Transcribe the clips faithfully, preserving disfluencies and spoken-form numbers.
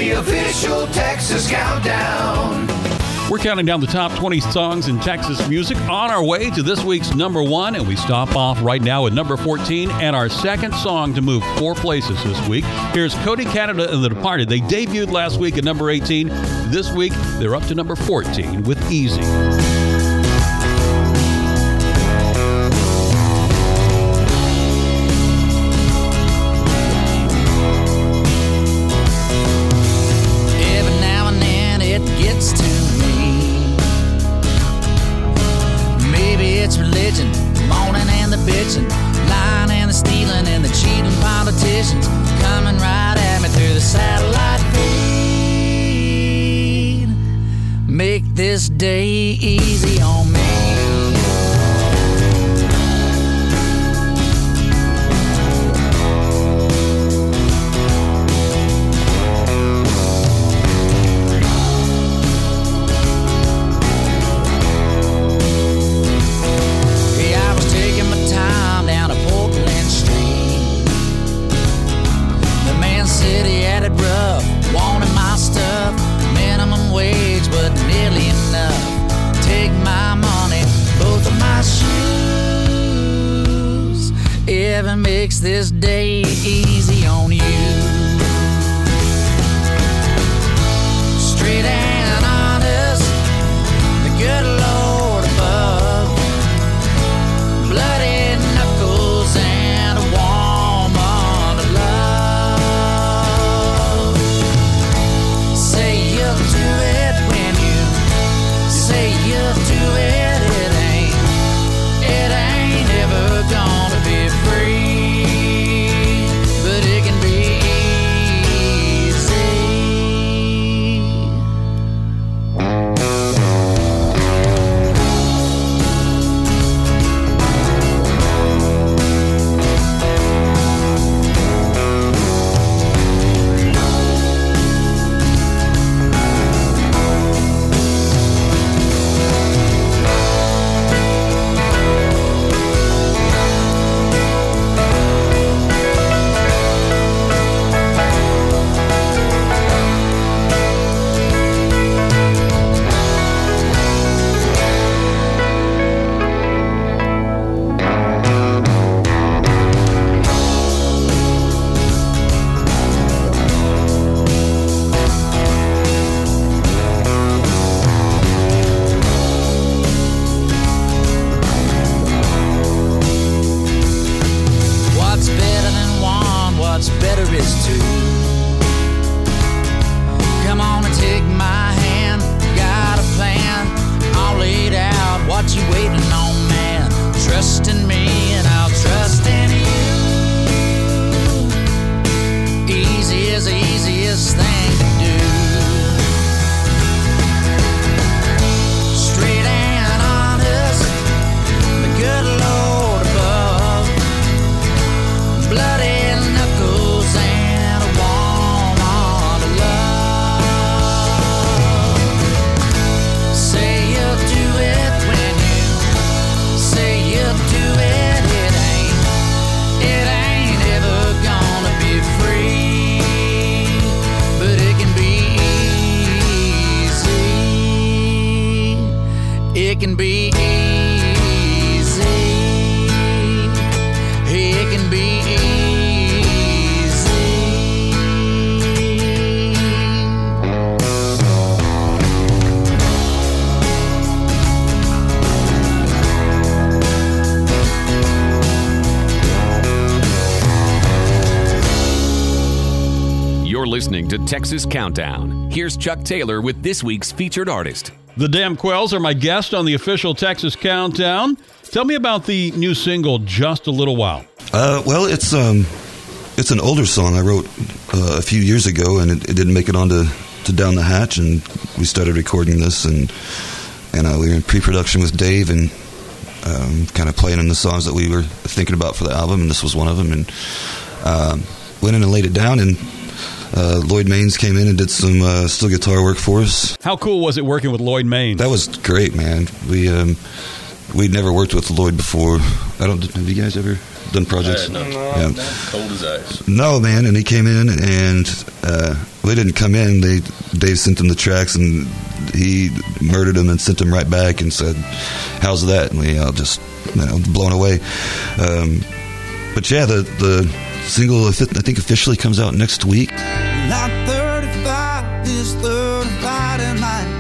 the official Texas Countdown. We're counting down the top twenty songs in Texas music on our way to this week's number one, and we stop off right now at number fourteen and our second song to move four places this week. Here's Cody Canada and The Departed. They debuted last week at number eighteen. This week, they're up to number fourteen with Easy. Lying and the stealing and the cheating politicians coming right at me through the satellite feed. Make this day easy on me. Makes this day easy on you. Straight and honest, the good Lord above. Bloody knuckles and a woman to love. Say you'll do it when you say you'll do it. It ain't, it ain't ever gonna be free. Listening to Texas Countdown. Here's Chuck Taylor with this week's featured artist. The Damn Quells are my guest on the official Texas Countdown. Tell me about the new single, Just a Little While. Uh, well, it's um, it's an older song I wrote uh, a few years ago, and it, it didn't make it onto to Down the Hatch, and we started recording this, and and uh, we were in pre-production with Dave, and um, kind of playing in the songs that we were thinking about for the album, and this was one of them, and um, went in and laid it down, and Uh, Lloyd Maines came in and did some uh, steel guitar work for us. How cool was it working with Lloyd Maines? That was great, man. We um, we'd never worked with Lloyd before. I don't. Have you guys ever done projects? Uh, no, yeah. no, cold as ice. No, man. And he came in, and uh, well, they didn't come in. They Dave sent him the tracks, and he murdered them and sent them right back and said, "How's that?" And we all just, you know, blown away. Um, but yeah, the the single I think officially comes out next week. Not thirty-five, this thirty-five tonight.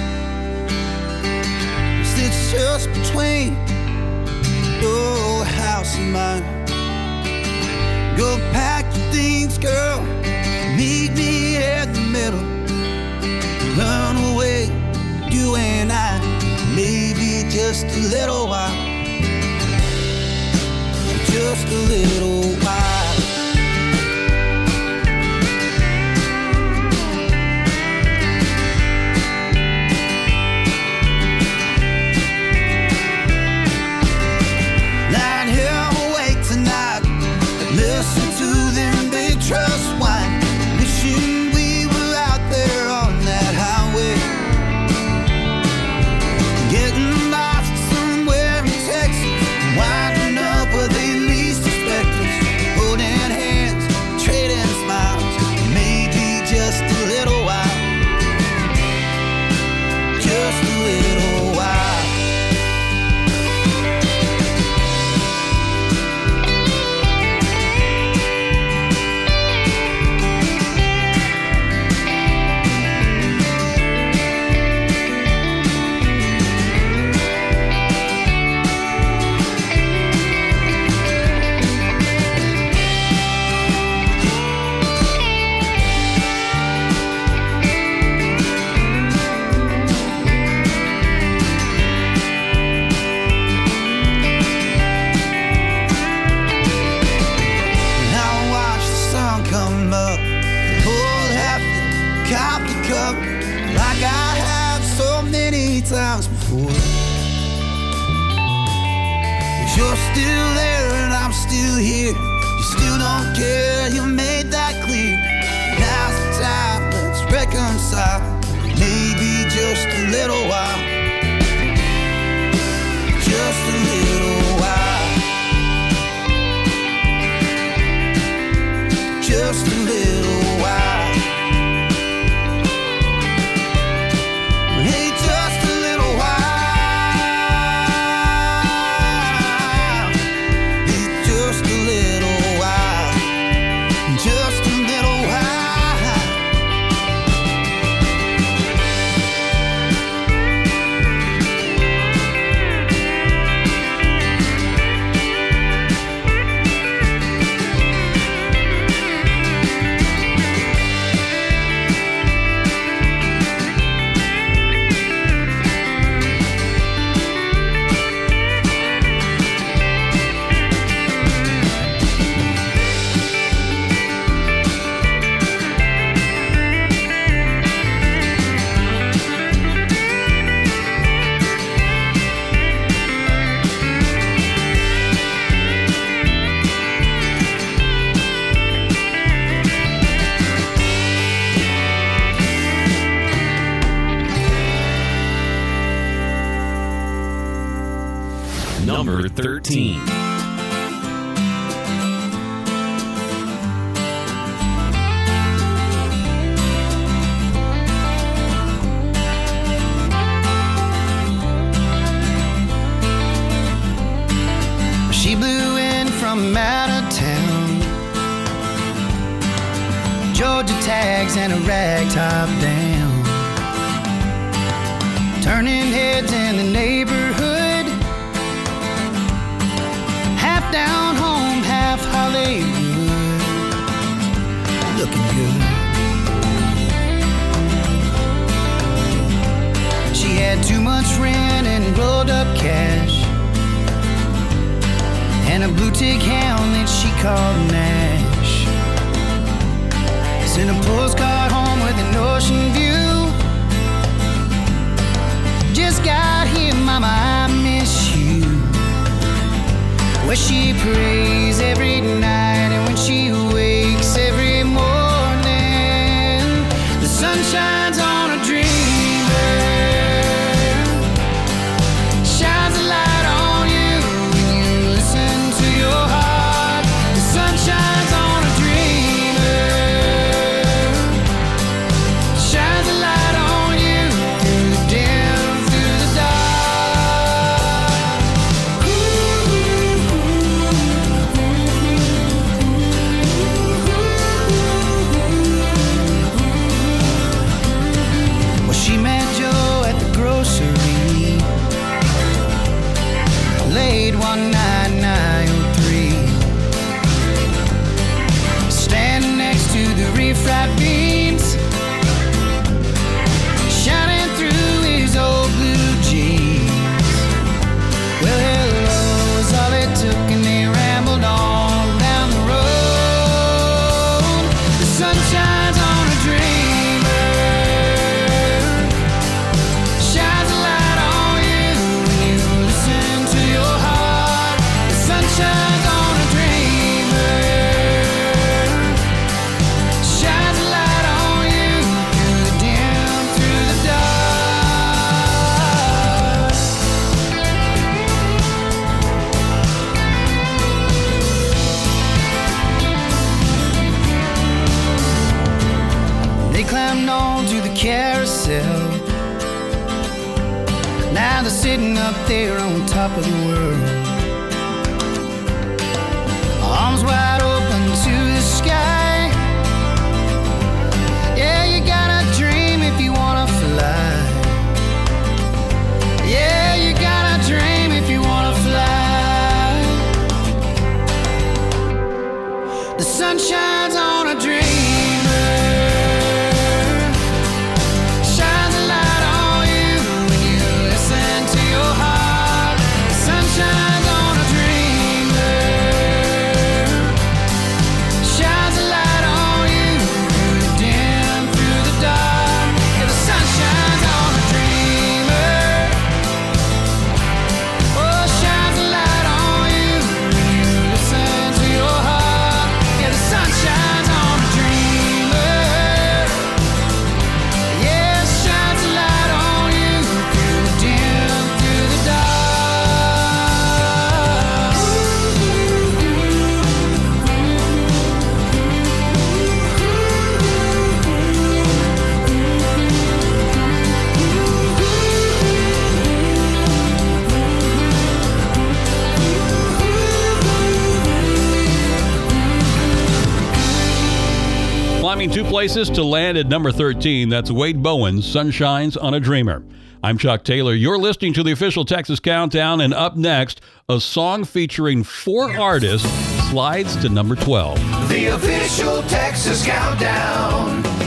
It's just between your house and mine. Go pack your things, girl. Meet me in the middle. Run away, you and I. Maybe just a little while. Just a little while. Trust wine, wishing we were out there on that highway, getting lost somewhere in Texas, winding up where they least expect us, holding hands, trading smiles, maybe just a little while, just a little while. Like I have so many times before. But you're still there and I'm still here. You still don't care, you made that clear. Now's the time, let's reconcile. Maybe just a little while. Just a little while. Just a little while. Number thirteen. She blew in from out of town, Georgia tags and a rag top down, turning heads in the neighborhood, half down home, half Hollywood, looking good. She had too much rent and rolled up cash, and a blue tick hound that she called Nash. Sent a postcard home with an ocean view. Just got here, mama, I miss you. Where she prays every night, and when she wakes every morning, the sun shines on a dreamer, shines a light on you when you listen to your heart. striped beans shining through his old blue jeans. Well, hello was all it took, and they rambled on down the road. The sun shines on a dreamer, shines a light on you when you listen to your heart. The sun shines on a dreamer, shines a light on you through the dim, through the dark. They climbed on to the carousel. Now they're sitting up there on top of the world. Arms wide open to the sky. Yeah, you gotta dream if you wanna fly. Yeah, you gotta dream if you wanna fly. The sun shines on a dreamer, shines a light on you when you listen to your heart. The sun shines on a dreamer, shines a light on you through the dim, through the dark. Yeah, the sun shines on a dreamer. Oh, shines a light on you when you listen to your heart. Yeah, the sun shines on a dreamer. Yeah, shines a light on you through the dim, through the dark. Climbing two places to land at number thirteen. That's Wade Bowen's Sunshines on a Dreamer. I'm Chuck Taylor. You're listening to the official Texas Countdown, and up next, a song featuring four artists slides to number twelve. The official Texas Countdown.